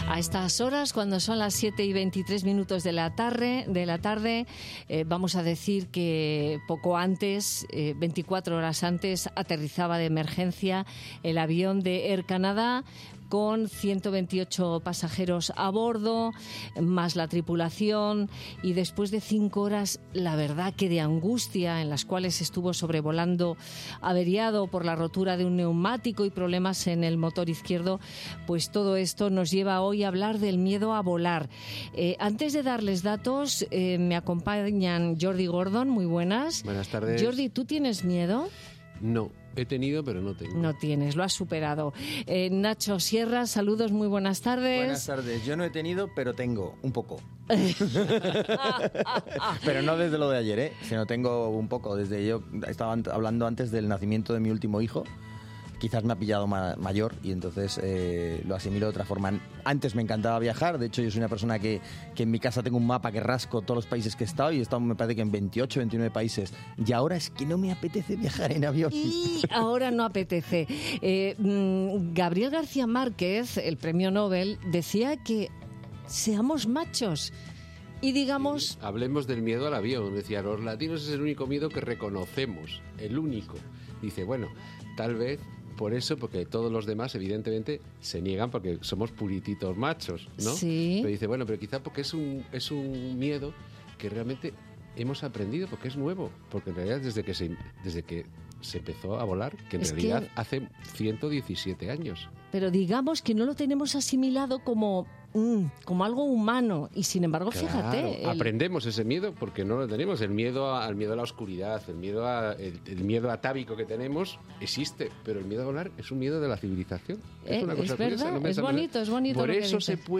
A estas horas, cuando son las 7:23 de la tarde, vamos a decir que poco antes, 24 horas antes, aterrizaba de emergencia el avión de Air Canada con 128 pasajeros a bordo, más la tripulación, y después de 5 horas, la verdad que de angustia, en las cuales estuvo sobrevolando averiado por la rotura de un neumático y problemas en el motor izquierdo, pues todo esto nos lleva hoy a hablar del miedo a volar. Antes de darles datos, me acompañan Jordi Gordon, muy buenas. Buenas tardes. Jordi, ¿tú tienes miedo? No, he tenido, pero no tengo. No tienes, lo has superado. Nacho Sierra, saludos, muy buenas tardes. Buenas tardes. Yo no he tenido, pero tengo un poco. Pero no desde lo de ayer, sino tengo un poco. Desde yo estaba hablando antes del nacimiento de mi último hijo. Quizás me ha pillado mayor y entonces lo asimilo de otra forma. Antes me encantaba viajar, de hecho yo soy una persona que en mi casa tengo un mapa que rasco todos los países que he estado y he estado, me parece que en 28, 29 países. Y ahora es que no me apetece viajar en avión. Y ahora no apetece. Gabriel García Márquez, el premio Nobel, decía que seamos machos. Y digamos... Sí, hablemos del miedo al avión. Decía, los latinos es el único miedo que reconocemos, el único. Dice, bueno, tal vez... Por eso, porque todos los demás, evidentemente, se niegan porque somos purititos machos, ¿no? Sí. Pero dice, bueno, pero quizá porque es un miedo que realmente hemos aprendido, porque es nuevo. Porque en realidad desde que se empezó a volar, que en realidad hace 117 años. Pero digamos que no lo tenemos asimilado como algo humano. Y sin embargo, claro, fíjate... aprendemos ese miedo porque no lo tenemos. El miedo al miedo a la oscuridad, el miedo atávico que tenemos existe, pero el miedo a volar es un miedo de la civilización. Es una cosa curiosa, verdad, ¿no? es bonito. Por eso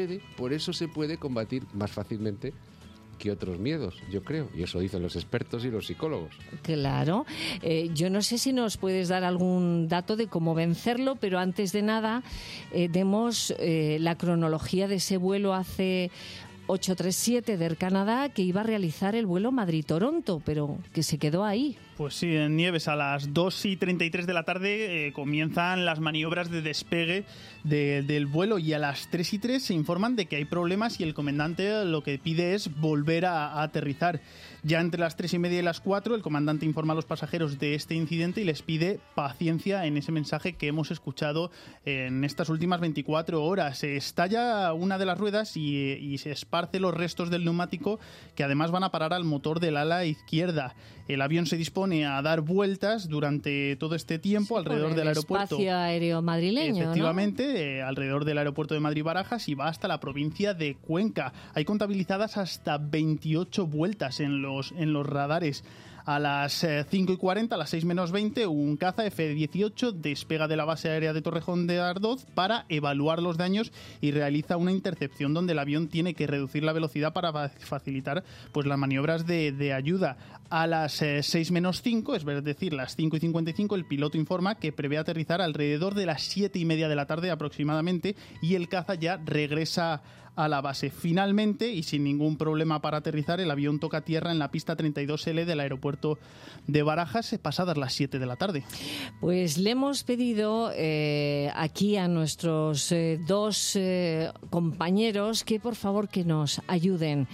se puede combatir más fácilmente que otros miedos, yo creo, y eso dicen los expertos y los psicólogos. Claro, yo no sé si nos puedes dar algún dato de cómo vencerlo, pero antes de nada demos la cronología de ese vuelo hace 837 de Air Canada que iba a realizar el vuelo Madrid-Toronto, pero que se quedó ahí. Pues sí, en Nieves, a las 2:33 de la tarde comienzan las maniobras de despegue del vuelo y a las 3:03 se informan de que hay problemas y el comandante lo que pide es volver a aterrizar. Ya entre las 3:30 y las 4 el comandante informa a los pasajeros de este incidente y les pide paciencia en ese mensaje que hemos escuchado en estas últimas 24 horas. Se estalla una de las ruedas y se esparce los restos del neumático que además van a parar al motor del ala izquierda. El avión se dispone a dar vueltas durante todo este tiempo alrededor del aeropuerto. Espacio aéreo madrileño, efectivamente, ¿no? Alrededor del aeropuerto de Madrid-Barajas y va hasta la provincia de Cuenca. Hay contabilizadas hasta 28 vueltas en los radares. A las 5:40, a las 6:20, un caza F-18 despega de la base aérea de Torrejón de Ardoz para evaluar los daños y realiza una intercepción donde el avión tiene que reducir la velocidad para facilitar pues las maniobras de ayuda. A las 6:05, es decir, las 5:55, el piloto informa que prevé aterrizar alrededor de las 7:30 de la tarde aproximadamente y el caza ya regresa a la base. Finalmente, y sin ningún problema para aterrizar, el avión toca tierra en la pista 32L del aeropuerto de Barajas pasadas las 7 de la tarde. Pues le hemos pedido aquí a nuestros dos compañeros que por favor que nos ayuden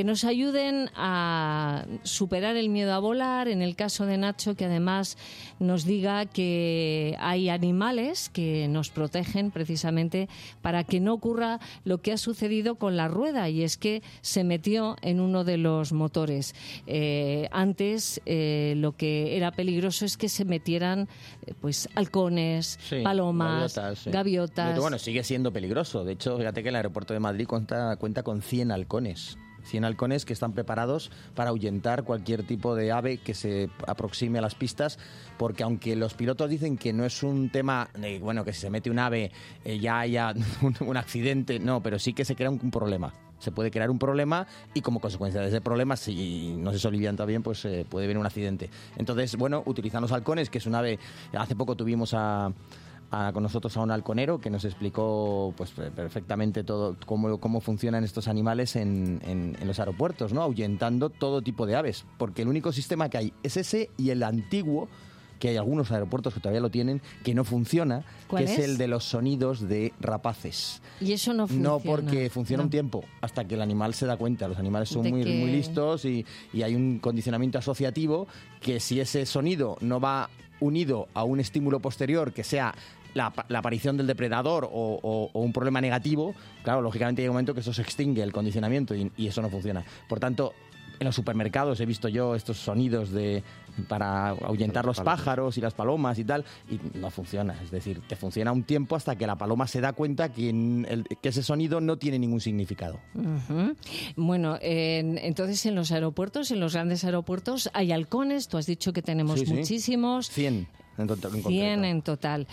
a superar el miedo a volar. En el caso de Nacho, que además nos diga que hay animales que nos protegen precisamente para que no ocurra lo que ha sucedido con la rueda, y es que se metió en uno de los motores. Antes lo que era peligroso es que se metieran pues halcones, sí, palomas, gaviotas. Pero bueno, sigue siendo peligroso. De hecho, fíjate que el aeropuerto de Madrid cuenta con 100 halcones. 100 halcones que están preparados para ahuyentar cualquier tipo de ave que se aproxime a las pistas, porque aunque los pilotos dicen que no es un tema de, bueno, que si se mete un ave ya haya un accidente, no, pero sí que se crea un problema. Se puede crear un problema y como consecuencia de ese problema, si no se solivianta bien, pues puede venir un accidente. Entonces, bueno, utilizan los halcones, que es un ave. Hace poco tuvimos con nosotros a un halconero que nos explicó pues perfectamente todo cómo funcionan estos animales en los aeropuertos, ¿no? Ahuyentando todo tipo de aves, porque el único sistema que hay es ese y el antiguo que hay algunos aeropuertos que todavía lo tienen, que no funciona, ¿Cuál que es es? el de los sonidos de rapaces. Y eso no funciona. No, porque funciona No. un tiempo, hasta que el animal se da cuenta. Los animales son De muy que- listos y hay un condicionamiento asociativo que si ese sonido no va unido a un estímulo posterior que sea la aparición del depredador o un problema negativo, claro, lógicamente llega un momento que eso se extingue, el condicionamiento, y eso no funciona. Por tanto, en los supermercados he visto yo estos sonidos para ahuyentar los pájaros y las palomas y tal, y no funciona. Es decir, te funciona un tiempo hasta que la paloma se da cuenta que ese sonido no tiene ningún significado. Ujú. Bueno, entonces en los aeropuertos, en los grandes aeropuertos, hay halcones. Tú has dicho que tenemos Sí, sí. muchísimos. 100 en total. 100 en total.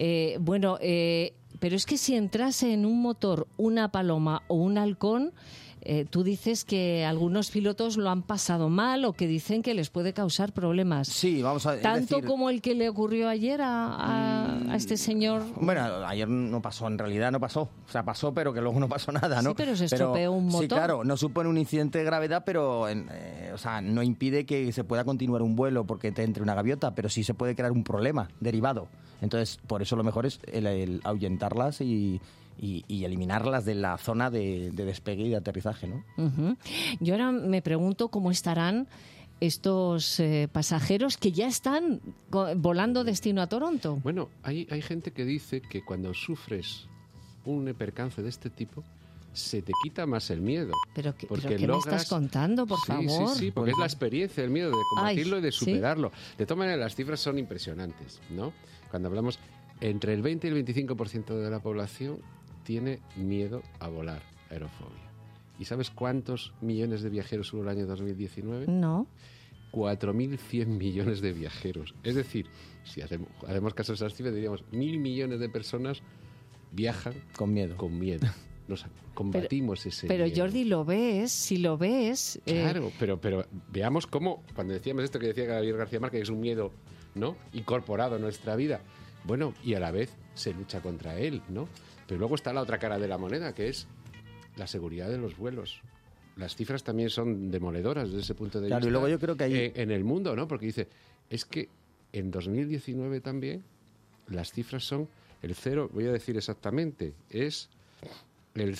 Pero es que si entrase en un motor una paloma o un halcón, tú dices que algunos pilotos lo han pasado mal o que dicen que les puede causar problemas. Sí, vamos a Tanto decir, como el que le ocurrió ayer a este señor. Bueno, ayer no pasó, en realidad no pasó. O sea, pasó, pero que luego no pasó nada, ¿no? Sí, pero se estropeó un motor. Sí, claro, no supone un incidente de gravedad, pero o sea, no impide que se pueda continuar un vuelo porque te entre una gaviota, pero sí se puede crear un problema derivado. Entonces, por eso lo mejor es el ahuyentarlas y eliminarlas de la zona de despegue y de aterrizaje, ¿no? Ujú. Yo ahora me pregunto cómo estarán estos pasajeros que ya están volando destino a Toronto. Bueno, hay gente que dice que cuando sufres un percance de este tipo, se te quita más el miedo. Pero ¿qué porque me estás contando, por Sí, favor? Sí, porque es la experiencia, el miedo de combatirlo Ay, y de ¿sí? superarlo. De todas maneras, las cifras son impresionantes, ¿no? Cuando hablamos, entre el 20 y el 25% de la población tiene miedo a volar, aerofobia. ¿Y sabes cuántos millones de viajeros hubo el año 2019? No. 4.100 millones de viajeros. Es decir, si hacemos caso de esas cifras, diríamos 1.000 millones de personas viajan Con miedo. con miedo. Combatimos ese Pero miedo. Jordi, si lo ves... Claro, pero veamos cómo, cuando decíamos esto que decía Gabriel García Márquez, que es un miedo, ¿no?, incorporado en nuestra vida, bueno, y a la vez se lucha contra él, ¿no? Pero luego está la otra cara de la moneda, que es la seguridad de los vuelos. Las cifras también son demoledoras desde ese punto de Claro, vista. y luego yo creo que ahí... En el mundo, ¿no? Porque dice, es que en 2019 también las cifras son voy a decir exactamente, es el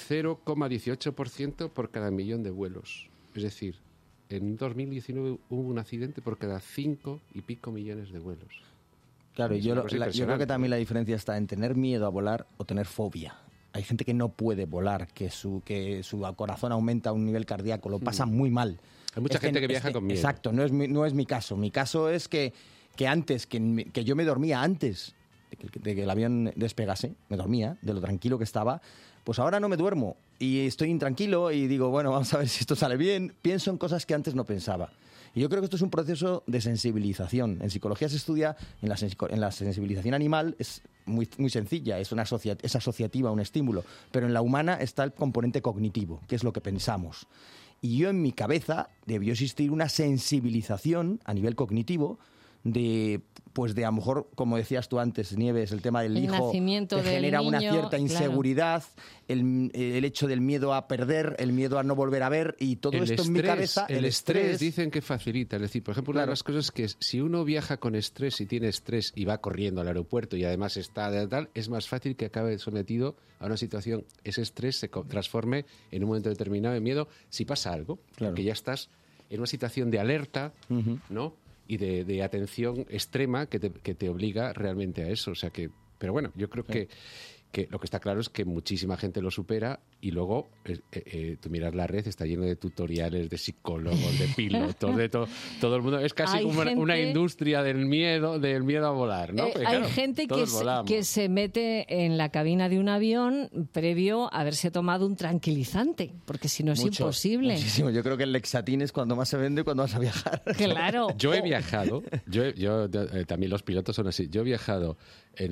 0,18% por cada millón de vuelos. Es decir, en 2019 hubo un accidente por cada 5 y pico millones de vuelos. Claro, Es yo una cosa creo que impresionante. también la diferencia está en tener miedo a volar o tener fobia. Hay gente que no puede volar, que su corazón aumenta a un nivel cardíaco, lo pasa muy mal. Hay mucha gente que viaja con miedo. Exacto, no es mi caso. Mi caso es que antes, que yo me dormía antes de que el avión despegase, me dormía de lo tranquilo que estaba, pues ahora no me duermo y estoy intranquilo y digo, bueno, vamos a ver si esto sale bien. Pienso en cosas que antes no pensaba. Y yo creo que esto es un proceso de sensibilización. En psicología se estudia, en la sensibilización animal es muy, muy sencilla, es asociativa a un estímulo, pero en la humana está el componente cognitivo, que es lo que pensamos. Y yo en mi cabeza debió existir una sensibilización a nivel cognitivo de a lo mejor, como decías tú antes, Nieves, el tema del El hijo nacimiento te del genera una niño, cierta claro. inseguridad, el hecho del miedo a perder, el miedo a no volver a ver, y todo esto en mi cabeza, el estrés dicen que facilita. Es decir, por ejemplo, una de las cosas que si uno viaja con estrés y tiene estrés y va corriendo al aeropuerto y además está de tal, es más fácil que acabe sometido a una situación, ese estrés se transforme en un momento determinado de miedo si pasa algo, Claro. porque ya estás en una situación de alerta, ¿no?, y de atención extrema que te obliga realmente a eso. O sea que, pero bueno, yo creo que lo que está claro es que muchísima gente lo supera y luego tú miras la red, está lleno de tutoriales de psicólogos, de pilotos, de todo el mundo. Es casi Hay como una gente- industria del miedo a volar, ¿no? Porque, hay claro, gente todos volamos. que se mete en la cabina de un avión previo a haberse tomado un tranquilizante, porque si no es Mucho, imposible. Muchísimo. Yo creo que el Lexatin es cuando más se vende cuando vas a viajar. Claro. Yo he viajado, también los pilotos son así. Yo he viajado en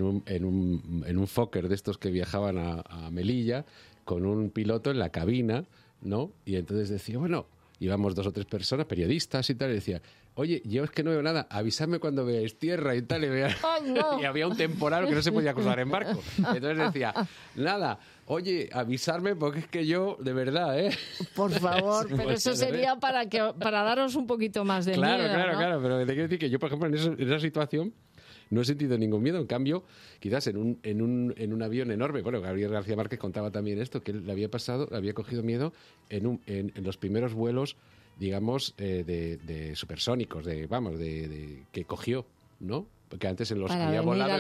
un Fokker de estos que viajaban a Melilla con un piloto en la cabina, ¿no? Y entonces decía, bueno, íbamos 2 o 3 personas, periodistas y tal, y decía, oye, yo es que no veo nada, avisadme cuando veáis tierra y tal, y había un temporal que no se podía cruzar en barco. Entonces decía, nada, oye, avisarme porque es que yo, de verdad, Por favor, pero eso sería para daros un poquito más de miedo, ¿no? Claro, pero te quiero decir que yo, por ejemplo, en esa situación no he sentido ningún miedo. En cambio, quizás en un avión enorme, bueno, Gabriel García Márquez contaba también esto, que él le había cogido miedo en los primeros vuelos, digamos, de supersónicos, que cogió, ¿no? Porque antes había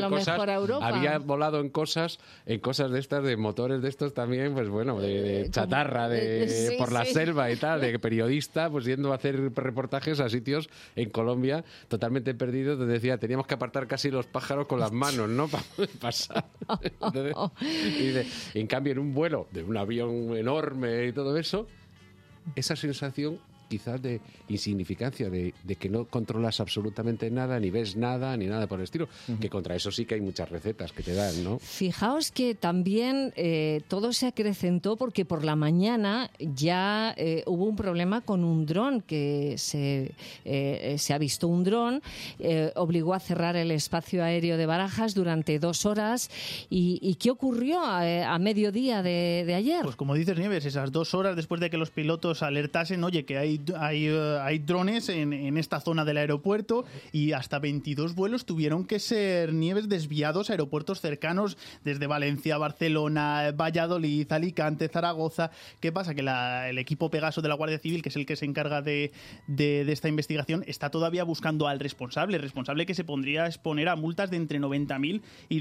volado en cosas de estas, de motores de estos también, pues bueno, de chatarra, por la selva y tal, de periodista, pues yendo a hacer reportajes a sitios en Colombia totalmente perdidos, donde decía, teníamos que apartar casi los pájaros con las manos, ¿no? Para poder pasar. Entonces, en cambio, en un vuelo de un avión enorme y todo eso, esa sensación quizás de insignificancia, de que no controlas absolutamente nada, ni ves nada, ni nada por el estilo, que contra eso sí que hay muchas recetas que te dan, ¿no? Fijaos que también todo se acrecentó porque por la mañana ya hubo un problema con un dron, que se avistó un dron, obligó a cerrar el espacio aéreo de Barajas durante 2 horas. ¿Y qué ocurrió a mediodía de ayer? Pues como dices, Nieves, esas 2 horas después de que los pilotos alertasen, oye, que hay drones en esta zona del aeropuerto, y hasta 22 vuelos tuvieron que ser, Nieves, desviados a aeropuertos cercanos desde Valencia, Barcelona, Valladolid, Alicante, Zaragoza. ¿Qué pasa? Que el equipo Pegaso de la Guardia Civil, que es el que se encarga de esta investigación, está todavía buscando al responsable que se pondría a exponer a multas de entre 90.000 y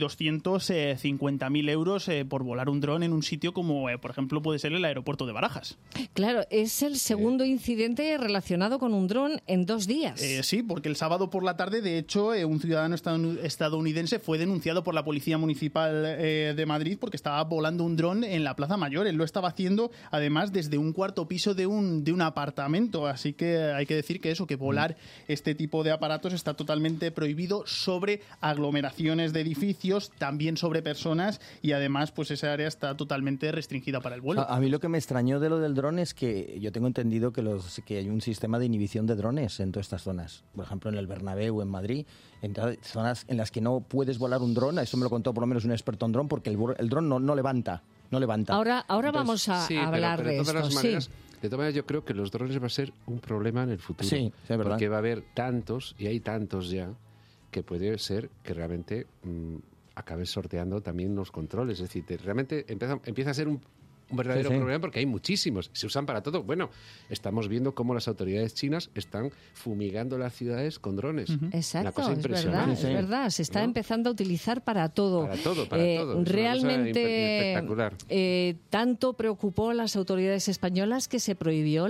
250.000 euros por volar un dron en un sitio como, por ejemplo, puede ser el aeropuerto de Barajas. Claro, es el segundo incidente relacionado con un dron en 2 días. Sí, porque el sábado por la tarde, de hecho, un ciudadano estadounidense fue denunciado por la Policía Municipal de Madrid porque estaba volando un dron en la Plaza Mayor. Él lo estaba haciendo, además, desde un cuarto piso de un apartamento. Así que hay que decir que volar este tipo de aparatos está totalmente prohibido sobre aglomeraciones de edificios, también sobre personas, y además, pues esa área está totalmente restringida para el vuelo. A mí lo que me extrañó de lo del dron es que yo tengo entendido que hay un sistema de inhibición de drones en todas estas zonas. Por ejemplo, en el Bernabéu, en Madrid, en zonas en las que no puedes volar un dron. Eso me lo contó por lo menos un experto en dron, porque el dron no levanta. Ahora entonces, vamos a hablar de esto. De todas maneras, yo creo que los drones va a ser un problema en el futuro. Sí, es verdad. Porque va a haber tantos, y hay tantos ya, que puede ser que realmente acabes sorteando también los controles. Es decir, realmente empieza a ser un verdadero problema, porque hay muchísimos, se usan para todo. Bueno, estamos viendo cómo las autoridades chinas están fumigando las ciudades con drones. Exacto, una cosa impresionante. Es verdad, se está empezando a utilizar para todo. Para todo. Realmente, espectacular. Tanto preocupó a las autoridades españolas que se prohibió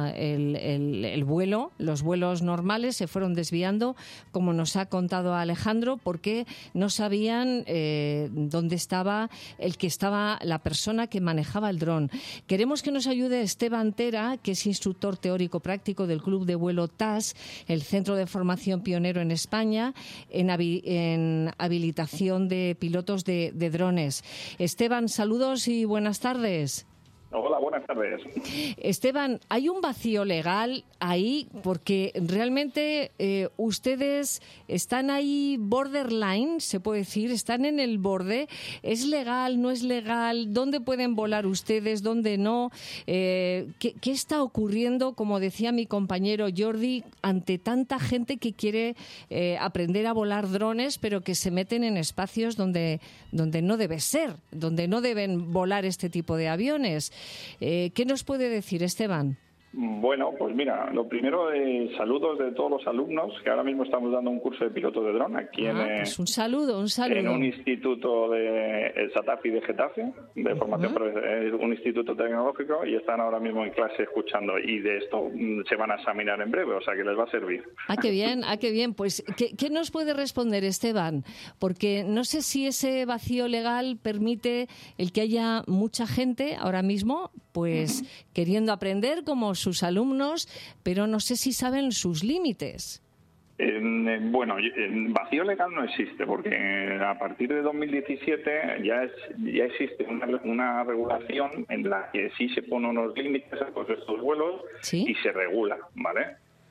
el vuelo. Los vuelos normales se fueron desviando, como nos ha contado Alejandro, porque no sabían dónde estaba la persona que manejaba el dron. Queremos que nos ayude Esteban Tera, que es instructor teórico práctico del Club de Vuelo TAS, el centro de formación pionero en España en habilitación de pilotos de drones. Esteban, saludos y buenas tardes. Hola, buenas tardes. Esteban, ¿hay un vacío legal ahí? Porque realmente ustedes están ahí borderline, se puede decir, están en el borde. ¿Es legal, no es legal? ¿Dónde pueden volar ustedes, dónde no? ¿Qué está ocurriendo, como decía mi compañero Jordi, ante tanta gente que quiere aprender a volar drones, pero que se meten en espacios donde no debe ser, donde no deben volar este tipo de aviones? ¿Qué nos puede decir, Esteban? Bueno, pues mira, lo primero, saludos de todos los alumnos, que ahora mismo estamos dando un curso de piloto de dron aquí pues un saludo. En un instituto el SATAFI de Getafe, de formación, un instituto tecnológico, y están ahora mismo en clase escuchando, y de esto se van a examinar en breve, o sea que les va a servir. Qué bien. Pues, ¿qué nos puede responder, Esteban? Porque no sé si ese vacío legal permite el que haya mucha gente ahora mismo, pues, queriendo aprender como sus alumnos, pero no sé si saben sus límites. Bueno, vacío legal no existe, porque a partir de 2017 ya existe una regulación en la que sí se ponen unos límites a todos estos vuelos, ¿sí? Y se regula, ¿vale?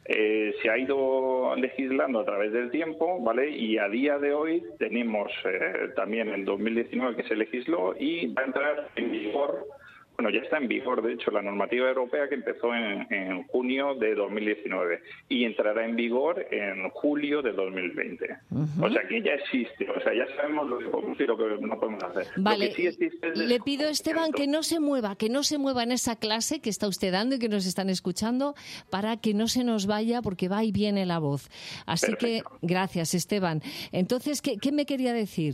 Se ha ido legislando a través del tiempo, ¿vale? Y a día de hoy tenemos también en 2019 que se legisló y va a entrar en vigor. Bueno, ya está en vigor, de hecho, la normativa europea que empezó en junio de 2019 y entrará en vigor en julio de 2020. O sea, que ya existe, o sea, ya sabemos lo que podemos y lo que no podemos hacer. Vale, Lo que sí existe es le pido, Esteban, que no se mueva en esa clase que está usted dando y que nos están escuchando para que no se nos vaya porque va y viene la voz. Así Perfecto. que, gracias, Esteban. Entonces, ¿qué me quería decir?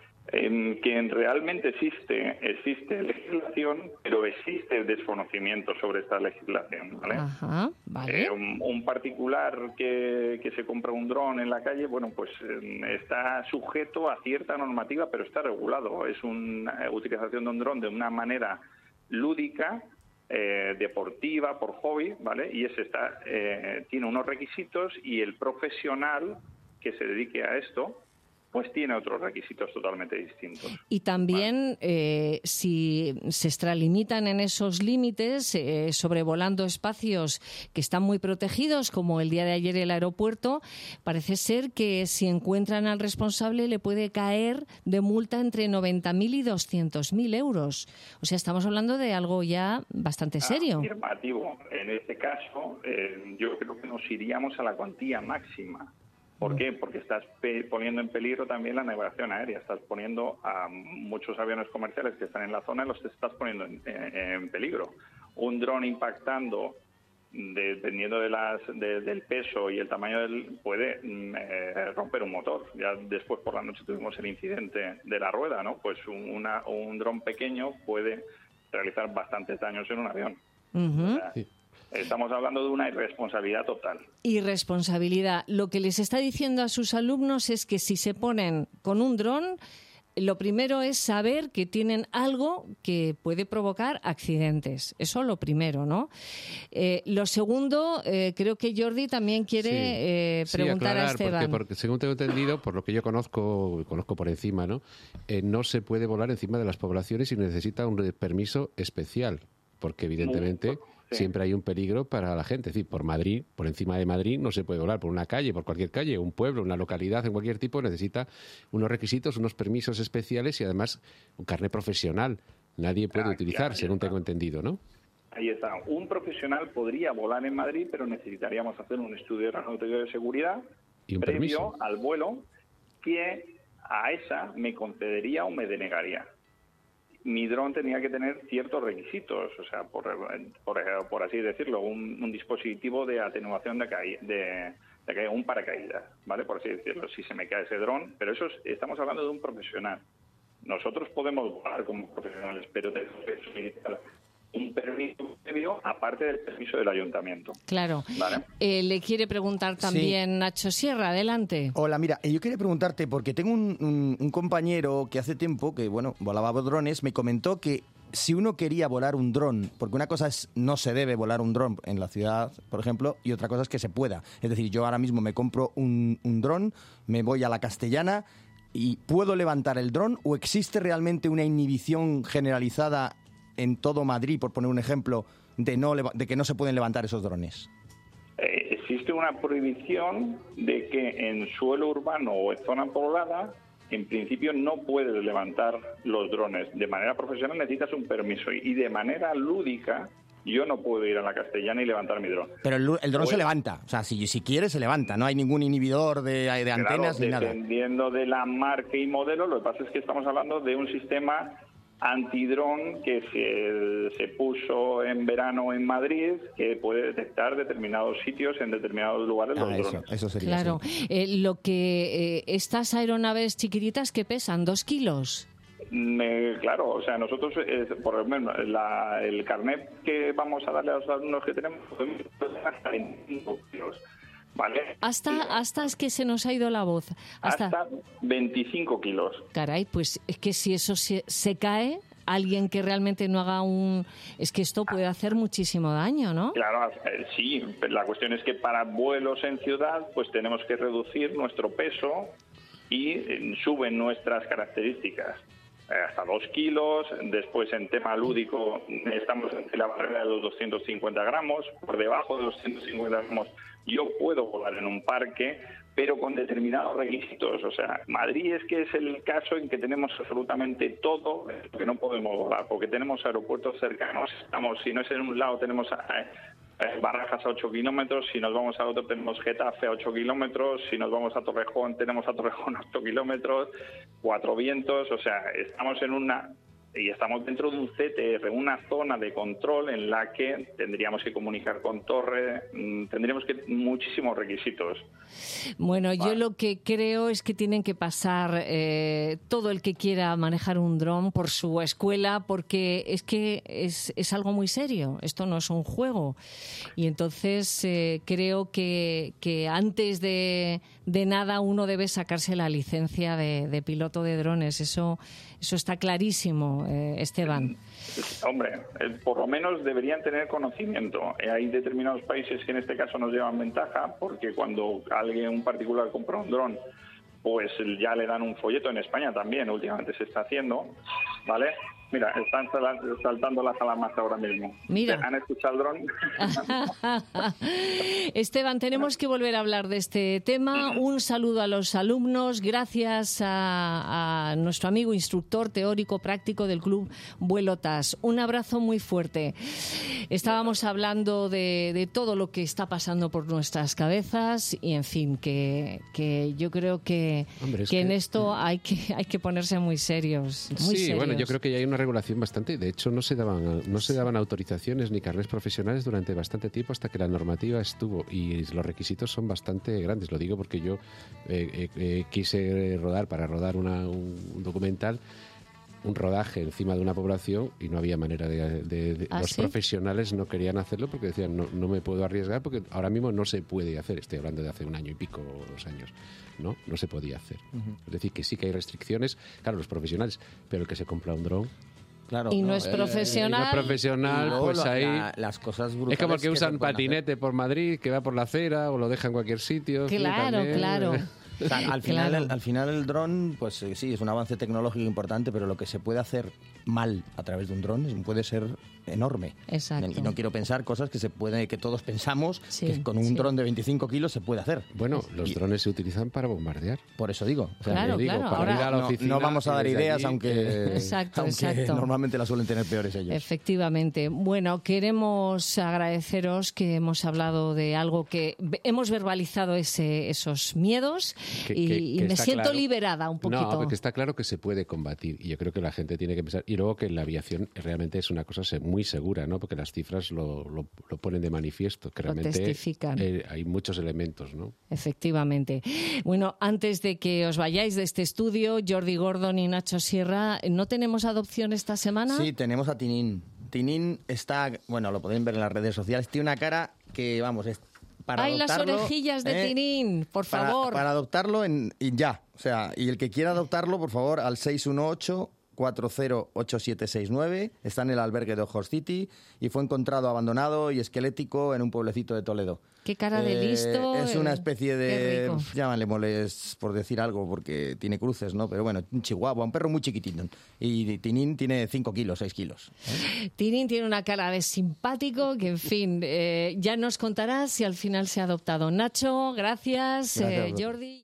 Que realmente existe legislación, pero existe desconocimiento sobre esta legislación, ¿vale? Ajá, vale. Un particular que se compra un dron en la calle, bueno, pues está sujeto a cierta normativa, pero está regulado. Es una utilización de un dron de una manera lúdica, deportiva, por hobby, ¿vale? Y tiene unos requisitos y el profesional que se dedique a esto pues tiene otros requisitos totalmente distintos. Y también, si se extralimitan en esos límites, sobrevolando espacios que están muy protegidos, como el día de ayer el aeropuerto, parece ser que si encuentran al responsable le puede caer de multa entre 90.000 y 200.000 euros. O sea, estamos hablando de algo ya bastante serio. Afirmativo. En este caso, yo creo que nos iríamos a la cuantía máxima. ¿Por qué? Porque estás poniendo en peligro también la navegación aérea. Estás poniendo a muchos aviones comerciales que están en la zona, los estás poniendo en peligro. Un dron impactando, dependiendo del peso y el tamaño puede romper un motor. Ya después por la noche tuvimos el incidente de la rueda, ¿no? Pues un dron pequeño puede realizar bastantes daños en un avión. Uh-huh. O sea, Sí. Estamos hablando de una irresponsabilidad total. Irresponsabilidad. Lo que les está diciendo a sus alumnos es que si se ponen con un dron, lo primero es saber que tienen algo que puede provocar accidentes. Eso lo primero, ¿no? Lo segundo, creo que Jordi también quiere preguntar a Esteban. Porque según tengo entendido, por lo que yo conozco por encima, ¿no? No se puede volar encima de las poblaciones y necesita un permiso especial, porque evidentemente siempre hay un peligro para la gente. Es decir, por encima de Madrid no se puede volar, por una calle, por cualquier calle, un pueblo, una localidad, en cualquier tipo, necesita unos requisitos, unos permisos especiales y además un carnet profesional. Nadie puede utilizar, según tengo entendido, ¿no? Ahí está. Un profesional podría volar en Madrid, pero necesitaríamos hacer un estudio aeronáutico de seguridad Y un previo permiso al vuelo que a esa me concedería o me denegaría. Mi dron tenía que tener ciertos requisitos, o sea, por así decirlo, un dispositivo de atenuación de caída, un paracaídas, ¿vale? Por así decirlo, si se me cae ese dron, pero estamos hablando de un profesional. Nosotros podemos volar como profesionales, pero tenemos que solicitar un permiso previo, aparte del permiso del ayuntamiento. Claro. ¿Vale? Le quiere preguntar también Nacho Sierra, adelante. Hola, mira, yo quería preguntarte, porque tengo un compañero que hace tiempo, que bueno, volaba drones, me comentó que si uno quería volar un dron, porque una cosa es no se debe volar un dron en la ciudad, por ejemplo, y otra cosa es que se pueda. Es decir, yo ahora mismo me compro un dron, me voy a la Castellana y ¿puedo levantar el dron o existe realmente una inhibición generalizada en todo Madrid, por poner un ejemplo, de que no se pueden levantar esos drones? Existe una prohibición de que en suelo urbano o en zona poblada, en principio no puedes levantar los drones. De manera profesional necesitas un permiso y de manera lúdica yo no puedo ir a la Castellana y levantar mi dron. Pero el dron se levanta, o sea, si quiere se levanta, no hay ningún inhibidor de antenas ni nada. Dependiendo de la marca y modelo, lo que pasa es que estamos hablando de un sistema antidrón que se puso en verano en Madrid, que puede detectar determinados sitios en determinados lugares los drones. Eso sería. Claro. Lo que estas aeronaves chiquititas que pesan 2 kilos. Claro, o sea, nosotros, por lo menos, el carnet que vamos a darle a los alumnos que tenemos hasta 25 kilos. ¿Vale? Hasta es que se nos ha ido la voz. Hasta 25 kilos. Caray, pues es que si eso se cae, alguien que realmente no haga es que esto puede hacer muchísimo daño, ¿no? Claro, sí. La cuestión es que para vuelos en ciudad, pues tenemos que reducir nuestro peso y suben nuestras características. hasta 2 kilos. Después, en tema lúdico, estamos en la barrera de los 250 gramos. Por debajo de los 250 gramos yo puedo volar en un parque, pero con determinados requisitos. O sea, Madrid es que es el caso en que tenemos absolutamente todo lo que no podemos volar, porque tenemos aeropuertos cercanos. Si no es en un lado, tenemos Barajas a 8 kilómetros, si nos vamos al otro tenemos Getafe a 8 kilómetros, si nos vamos a Torrejón tenemos a Torrejón a 8 kilómetros, Cuatro Vientos. O sea, estamos estamos dentro de un CTR, una zona de control en la que tendríamos que comunicar con torre, tendríamos que muchísimos requisitos. Bueno, yo lo que creo es que tienen que pasar todo el que quiera manejar un dron por su escuela, porque es que es algo muy serio, esto no es un juego. Y entonces creo que antes de nada uno debe sacarse la licencia de piloto de drones, eso está clarísimo, Esteban. Hombre, por lo menos deberían tener conocimiento. Hay determinados países que en este caso nos llevan ventaja, porque cuando un particular compra un dron, pues ya le dan un folleto. En España también últimamente se está haciendo, ¿vale? Mira, están saltando las alarmas ahora mismo. Mira. ¿Han escuchado el dron? Esteban, tenemos que volver a hablar de este tema. Un saludo a los alumnos. Gracias a nuestro amigo instructor teórico práctico del Club Vuelotas. Un abrazo muy fuerte. Estábamos hablando de todo lo que está pasando por nuestras cabezas y, en fin, que yo creo que en esto hay que ponerse muy serios. Muy serios. Bueno, yo creo que ya hay una regulación bastante. De hecho, no se daban autorizaciones ni carnets profesionales durante bastante tiempo hasta que la normativa estuvo, y los requisitos son bastante grandes. Lo digo porque yo quise para rodar un documental, un rodaje encima de una población, y no había manera los profesionales no querían hacerlo porque decían no me puedo arriesgar porque ahora mismo no se puede hacer. Estoy hablando de hace 1 año y pico o 2 años. No se podía hacer. Es decir, que sí que hay restricciones, claro, los profesionales, pero el que se compra un dron, claro, y no es profesional. No es profesional, pues ahí las cosas brutales. Es como el que usan patinete hacer por Madrid, que va por la acera o lo deja en cualquier sitio. Claro. O sea, al final el dron, pues sí, es un avance tecnológico importante, pero lo que se puede hacer mal a través de un dron puede ser enorme. Exacto. Y no quiero pensar cosas que todos pensamos que con un dron de 25 kilos se puede hacer. Bueno, los drones se utilizan para bombardear. Por eso digo. O sea, claro. Para Ahora, ir a la oficina, no vamos a dar ideas, allí, aunque Exacto. normalmente las suelen tener peores ellos. Efectivamente. Bueno, queremos agradeceros que hemos hablado de algo que hemos verbalizado esos miedos y me siento liberada un poquito. No, porque está claro que se puede combatir, y yo creo que la gente tiene que pensar. Y luego que la aviación realmente es una cosa muy segura, ¿no? Porque las cifras lo ponen de manifiesto, que realmente testifican. Hay muchos elementos, ¿no? Efectivamente. Bueno, antes de que os vayáis de este estudio, Jordi Gordon y Nacho Sierra, ¿no tenemos adopción esta semana? Sí, tenemos a Tinin. Tinin está, bueno, lo pueden ver en las redes sociales, tiene una cara que, vamos, es para ¡Ay, adoptarlo, las orejillas de Tinin! Por favor. Para adoptarlo y ya. O sea, y el que quiera adoptarlo, por favor, al 618-408769. Está en el albergue de Ojos City y fue encontrado abandonado y esquelético en un pueblecito de Toledo. ¡Qué cara de listo! Es una especie de... Qué rico. Llámale moles por decir algo, porque tiene cruces, ¿no? Pero bueno, un chihuahua, un perro muy chiquitito. Y Tinin tiene 5 kilos, 6 kilos. Tinin tiene una cara de simpático que, en fin, ya nos contarás si al final se ha adoptado. Nacho, gracias. Jordi.